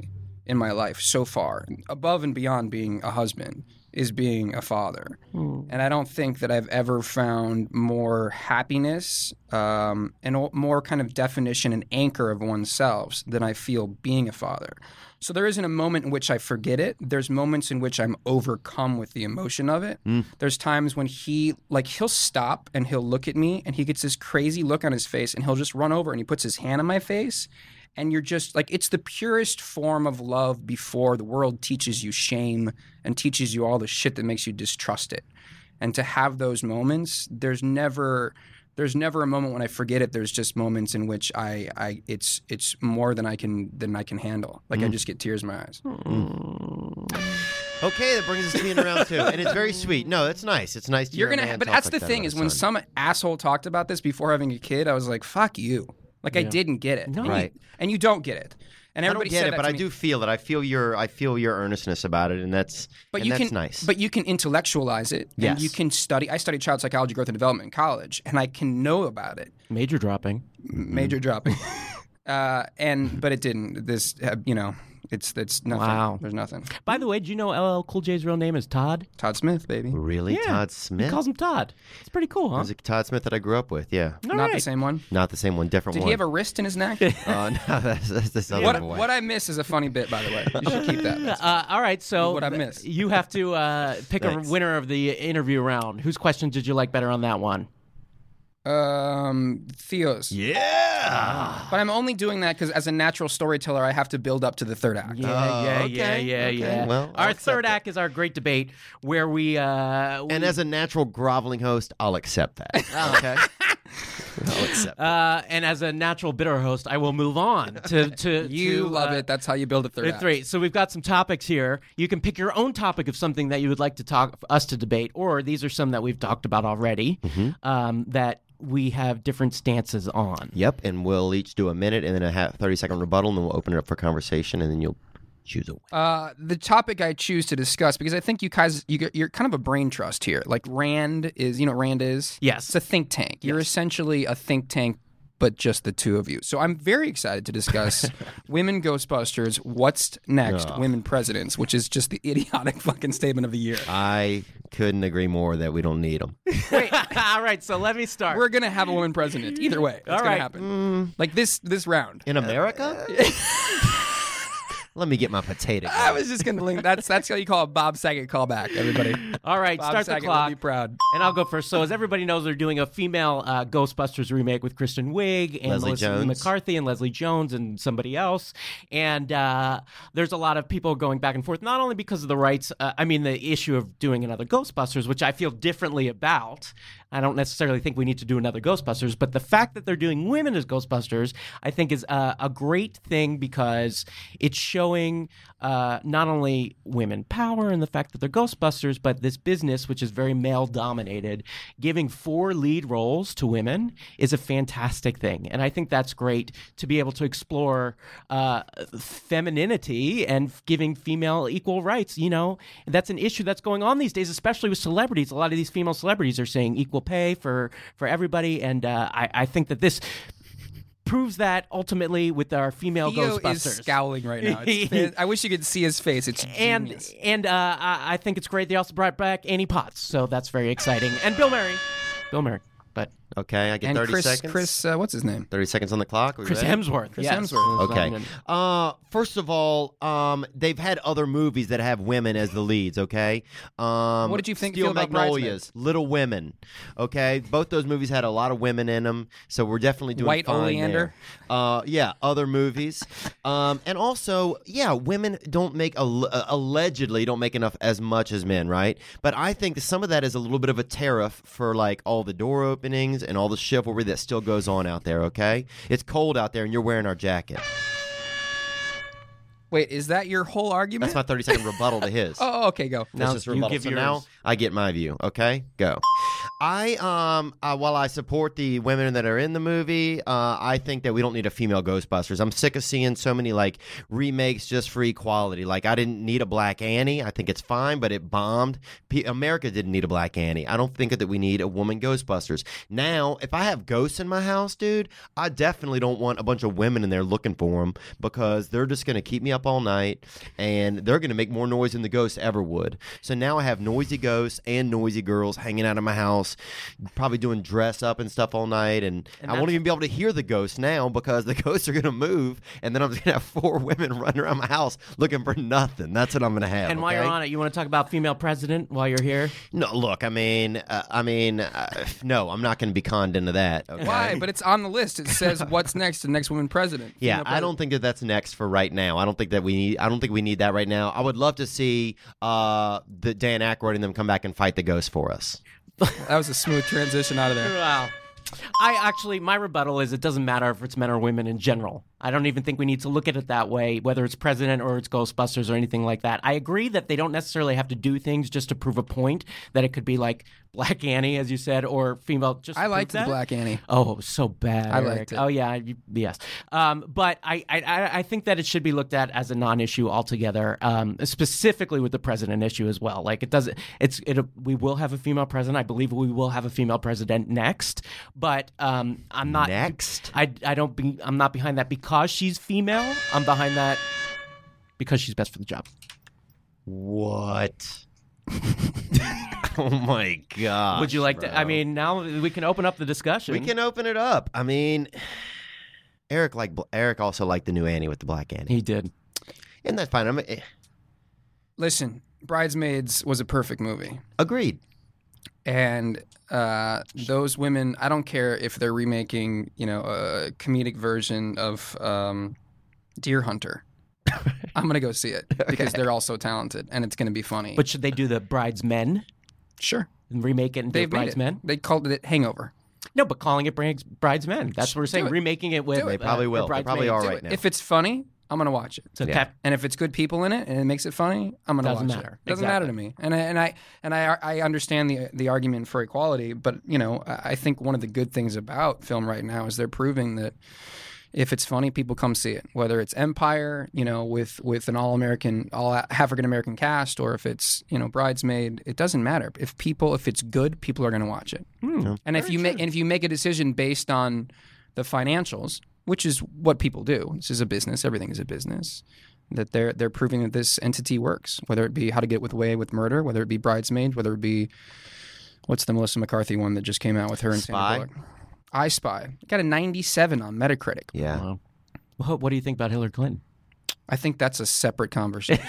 in my life so far, above and beyond being a husband, is being a father. Mm. And I don't think that I've ever found more happiness um, and more kind of definition and anchor of oneself than I feel being a father. So there isn't a moment in which I forget it. There's moments in which I'm overcome with the emotion of it. Mm. There's times when he, like, he'll stop and he'll look at me and he gets this crazy look on his face and he'll just run over and he puts his hand on my face. And you're just like, it's the purest form of love before the world teaches you shame and teaches you all the shit that makes you distrust it. And to have those moments, there's never, there's never a moment when I forget it. There's just moments in which I, I, it's, it's more than I can, than I can handle. Like mm. I just get tears in my eyes. Mm. Okay, that brings us to the end of round two, and it's very sweet. No, it's nice. It's nice to You're hear gonna, a man but talk that's like the that thing about is his when son. some asshole talked about this before having a kid, I was like, "Fuck you!" Like yeah. I didn't get it. No. and right, you, and you don't get it. And I don't everybody get said it, that but to I me. do feel it. I feel your, I feel your earnestness about it, and that's, But and you that's can, nice. But you can intellectualize it. Yes. And you can study. I studied child psychology, growth, and development in college, and I can know about it. Major dropping. Major dropping. uh, and but it didn't. This, uh, you know, it's it's nothing. Wow. There's nothing. By the way, do you know L L Cool J's real name is Todd? Todd Smith, baby. Really, Yeah. Todd Smith? He calls him Todd. It's pretty cool, huh? There's a Todd Smith that I grew up with. Yeah, All Not right. the same one. not the same one, different Did one. he have a wrist in his neck? Uh, no, that's, that's this other what boy. what I miss is a funny bit, by the way. You should keep that. That's- Uh, all right, so What I th- missed. you have to uh, pick a Thanks. winner of the interview round. Whose question did you like better on that one? Um, Theo's. Yeah. But I'm only doing that because as a natural storyteller, I have to build up to the third act. Yeah, Oh, yeah, okay, yeah, yeah, okay. yeah. Well, I'll our accept third it. act is our great debate where we. Uh, And we- as a natural groveling host, I'll accept that. Okay. I'll accept. uh, and as a natural bitter host, I will move on to to. You to, love uh, it. That's how you build a third the act. three. So we've got some topics here. You can pick your own topic of something that you would like to talk us to debate, or these are some that we've talked about already um, that we have different stances on. Yep, and we'll each do a minute and then a half, thirty second rebuttal, and then we'll open it up for conversation, and then you'll choose a winner. Uh, the topic I choose to discuss, because I think you guys, you, get- you're kind of a brain trust here. Like Rand is, you know what Rand is? Yes. It's a think tank. You're essentially a think tank, but just the two of you. So I'm very excited to discuss Women Ghostbusters, What's Next, Ugh. Women Presidents, which is just the idiotic fucking statement of the year. I couldn't agree more that we don't need them. All right, so let me start. We're going to have a woman president. Either way. It's All going right. to happen. Like this this round. In America? Let me get my potato. I was just going to link. That's that's how you call a Bob Saget callback, everybody. All right, Bob start Saget the would clock. be proud. And I'll go first. So, as everybody knows, they're doing a female uh, Ghostbusters remake with Kristen Wiig and Leslie Melissa Jones. McCarthy and Leslie Jones and somebody else. And uh, there's a lot of people going back and forth, not only because of the rights, uh, I mean, the issue of doing another Ghostbusters, which I feel differently about. I don't necessarily think we need to do another Ghostbusters, but the fact that they're doing women as Ghostbusters, I think is a, a great thing because it's showing uh, not only women power and the fact that they're Ghostbusters, but this business, which is very male dominated, giving four lead roles to women is a fantastic thing. And I think that's great to be able to explore uh, femininity and giving female equal rights. You know, that's an issue that's going on these days, especially with celebrities. A lot of these female celebrities are saying equal pay for, for everybody. And uh, I, I think that this proves that ultimately with our female Theo Ghostbusters. is scowling right now. It's fan- I wish you could see his face. It's and genius. and uh, I, I think it's great. They also brought back Annie Potts, so that's very exciting. And Bill Murray, Bill Murray, but Okay, I get And thirty Chris, seconds. Chris, uh, what's his name? thirty seconds on the clock. Are we Chris ready? Hemsworth. Chris yes. Hemsworth. Okay. Uh, first of all, um, they've had other movies that have women as the leads. Okay. Um, What did you think- Steel feel about Magnolias, Little Women. Okay, both those movies had a lot of women in them, so we're definitely doing White fine Oleander? there. Uh, yeah, other movies, um, and also, yeah, women don't make al- uh, allegedly don't make enough as much as men, right? But I think some of that is a little bit of a tariff for like all the door openings and all the chivalry that still goes on out there. Okay, it's cold out there, and you're wearing our jacket. Wait, is that your whole argument? That's my thirty second rebuttal to his. Oh, okay, go. That's Now just a you rebuttal. give So yours. now I get my view. Okay, go. I um uh, while I support the women that are in the movie, uh, I think that we don't need a female Ghostbusters. I'm sick of seeing so many like remakes just for equality. Like I didn't need a Black Annie. I think it's fine, but it bombed. P- America didn't need a Black Annie. I don't think that we need a woman Ghostbusters. Now, if I have ghosts in my house, dude, I definitely don't want a bunch of women in there looking for them because they're just going to keep me up all night and they're going to make more noise than the ghosts ever would. So now I have noisy ghosts and noisy girls hanging out of my house, probably doing dress up and stuff all night, and, And I won't that's- even be able to hear the ghosts now because the ghosts are going to move, and then I'm just going to have four women running around my house looking for nothing. That's what I'm going to have. And while okay? you're on it, you want to talk about female president while you're here? No, look, I mean, uh, I mean, uh, no, I'm not going to be conned into that. Okay? Why? But it's on the list. It says what's next. The next woman president. Yeah, Female I don't think that that's next for right now. I don't think that we need. I don't think we need that right now. I would love to see uh, the Dan Aykroyd and them come back and fight the ghost for us. president. That was a smooth transition out of there. Wow. I actually, my rebuttal is it doesn't matter if it's men or women in general. I don't even think we need to look at it that way, whether it's president or it's Ghostbusters or anything like that. I agree that they don't necessarily have to do things just to prove a point, that it could be like Black Annie, as you said, or female. Just I to liked prove the that. Black Annie. Oh, it was so bad. I Eric. liked it. Oh yeah, you, yes. Um, but I, I, I- I think that it should be looked at as a non-issue altogether, um, specifically with the president issue as well. Like it doesn't. It's it. We will have a female president. I believe we will have a female president next. But um, I'm not Next? I, I don't. Be, I'm not behind that because she's female. I'm behind that because she's best for the job. What? Oh my god! Would you like to? I mean, now we can open up the discussion. we can open it up. I mean, Eric like Eric also liked the new Annie with the Black Annie, He did. and that's fine. I mean, eh, Listen, Bridesmaids was a perfect movie. agreed. And uh, those women, I don't care if they're remaking, you know, a comedic version of um, Deer Hunter. I'm gonna go see it because they're all so talented, and it's gonna be funny. But should they do the Bridesmen sure, and remake it and do they've made it. Bridesmen? They called it Hangover. No, but calling it Brides- Bridesmen. That's what we're saying. Do it. Remaking it with Do it. They probably uh, will. They probably Bridesmaids. are Do right it. now. If it's funny, I'm gonna watch it. So Yeah. tap- And if it's good people in it and it makes it funny, I'm gonna Doesn't watch matter. it. Doesn't Exactly. matter to me. And I and I and I I understand the the argument for equality, but you know, I I think one of the good things about film right now is they're proving that if it's funny, people come see it. Whether it's Empire, you know, with with an all American, all African American cast, or if it's you know Bridesmaid, it doesn't matter. If people, if it's good, people are going to watch it. And if you make and if you make a decision based on the financials, which is what people do, this is a business. Everything is a business. That they're they're proving that this entity works. Whether it be How to Get Away with Murder, whether it be Bridesmaid, whether it be what's the Melissa McCarthy one that just came out with her and Spy? Sandra Bullock. I Spy. It got a ninety-seven on Metacritic. Yeah. Wow. What, what do you think about Hillary Clinton? I think that's a separate conversation.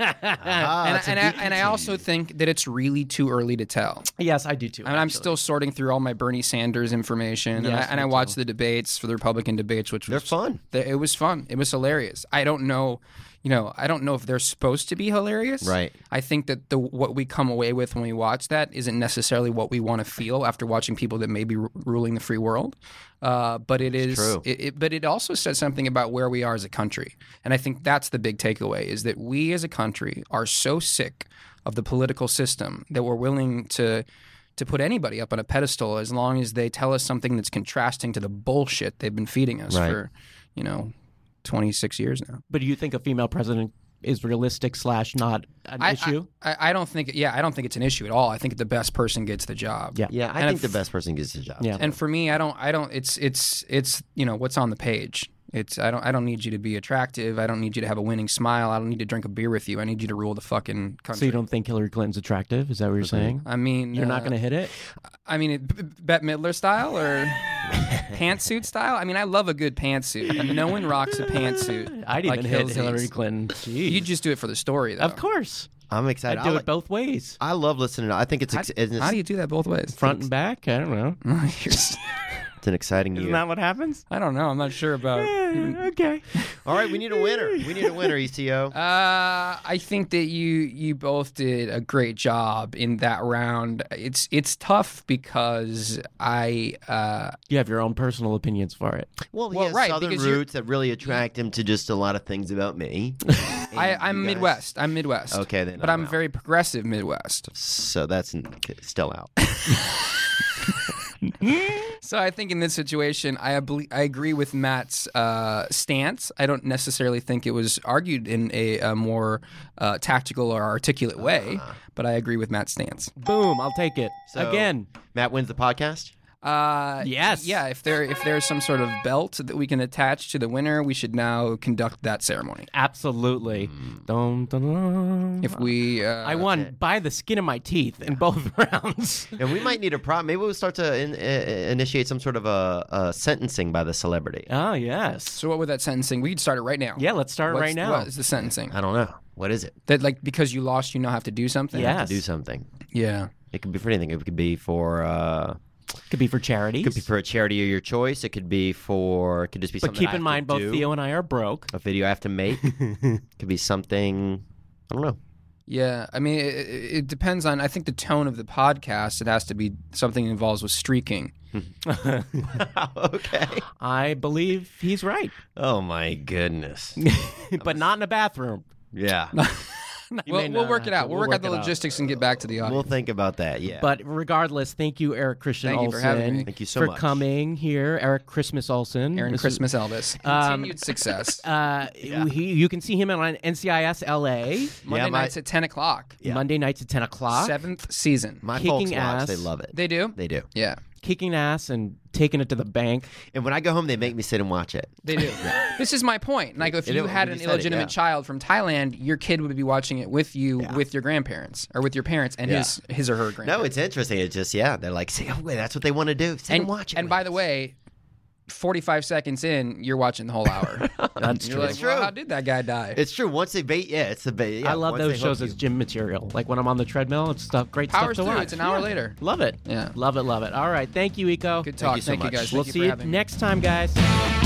Ah, and that's a and, I, deep and I also tease. think that it's really too early to tell. Yes, I do too. I mean, I'm actually. still sorting through all my Bernie Sanders information, and I, Yes, and me I too. watched the debates for the Republican debates, which They're was fun. It was fun. It was hilarious. I don't know, you know, I don't know if they're supposed to be hilarious. Right. I think that the what we come away with when we watch that isn't necessarily what we want to feel after watching people that may be ru- ruling the free world. Uh, but it is. true. It, it, but it also says something about where we are as a country, and I think that's the big takeaway: is that we as a country are so sick of the political system that we're willing to. to put anybody up on a pedestal as long as they tell us something that's contrasting to the bullshit they've been feeding us Right. for, you know, twenty-six years now. But do you think a female president is realistic slash not an I, issue? I, I don't think, yeah, I don't think it's an issue at all. I think the best person gets the job. Yeah. Yeah, I And think if- the best person gets the job. Yeah. And for me, I don't, I don't, it's, it's, it's, you know, what's on the page. It's, I don't, I don't need you to be attractive. I don't need you to have a winning smile. I don't need to drink a beer with you. I need you to rule the fucking country. So you don't think Hillary Clinton's attractive? Is that what you're saying? I mean, You're not uh, going to hit it? I mean, it, B- Bette Midler style or pantsuit style. I mean, I love a good pantsuit. And no one rocks a pantsuit. I'd like even hit Hillsy's. Hillary Clinton. Jeez. You just do it for the story, though. Of course. I'm excited. I'd do I, it like- both ways. I love listening. to I think it's How, ex- it's, how do you do that both ways? Front and back? I don't know. You're s- it's an exciting Isn't year. that what happens? I don't know. I'm not sure about. Eh, okay. All right, we need a winner. We need a winner, E C O. Uh, I think that you you both did a great job in that round. It's it's tough because I uh, You have your own personal opinions for it. Well, he well, has right, southern because you're- roots that really attract him to just a lot of things about me. I And I'm you guys- Midwest. I'm Midwest. Okay, then but I'm I'm out. very progressive Midwest. So that's n- still out. So I think in this situation, I abli- I agree with Matt's uh, stance. I don't necessarily think it was argued in a, a more uh, tactical or articulate way, uh, but I agree with Matt's stance. Boom, I'll take it. So, Again. Matt wins the podcast? Uh, yes. Yeah, if there if there's some sort of belt that we can attach to the winner, we should now conduct that ceremony. Absolutely. Mm. Dun, dun, dun. If we... Uh, I won it. by the skin of my teeth in both rounds. And we might need a problem. Maybe we'll start to in, uh, initiate some sort of a, a sentencing by the celebrity. Oh, yes. So what would that sentencing? We could start it right now. Yeah, let's start What's- right now. What is the sentencing? I don't know. What is it? That like because you lost, you now have to do something? Yeah. Have to do something. Yeah. It could be for anything. It could be for... Uh, Could be for charities. Could be for a charity of your choice. It could be for. It could just be but something. keep I have in mind, to both do. Theo and I are broke. A video I have to make. Could be something. I don't know. Yeah, I mean, it, it depends on. I think the tone of the podcast. It has to be something that involves with streaking. Okay. I believe he's right, Oh my goodness. but not in a bathroom. Yeah. You We'll, may we'll not work have it to. out. We'll, We'll work out work the it out. logistics and get back to the audience. We'll think about that. Yeah. But regardless, thank you, Eric Christian Thank you Olsen, for having me. Thank you so for much. coming here. Eric Christmas Olsen. Aaron This Christmas Elvis. Um, Continued success. Uh, he, you can see him on N C I S L A Monday my- nights at ten o'clock. Yeah. Monday nights at ten o'clock. Seventh season. my kicking folks watch. ass. They love it. They do? They do. Yeah, Kicking ass and taking it to the bank. And when I go home, they make me sit and watch it. they do. This is my point. Like, if It- you it- had you an said it, illegitimate yeah. child from Thailand, your kid would be watching it with you, Yeah. with your grandparents, or with your parents and Yeah. his his or her grandparents. No, it's interesting. It's just yeah. They're like, see, oh, wait, that's what they want to do. Sit and, and watch it. And with by us." the way, forty-five seconds in, you're watching the whole hour. That's You're true. like, It's well, true. how did that guy die? It's true. Once they bait, yeah, it's the bait. Yeah, I love once those they shows hook as you. gym material. Like when I'm on the treadmill, it's stuff, great Powers stuff to through. watch. It's an hour Yeah. later. Love it. Yeah. Love it, love it. All right. Thank you, Eco. Good talk. you so Thank you, much. guys. We'll Thank see you you for having me. next time, guys.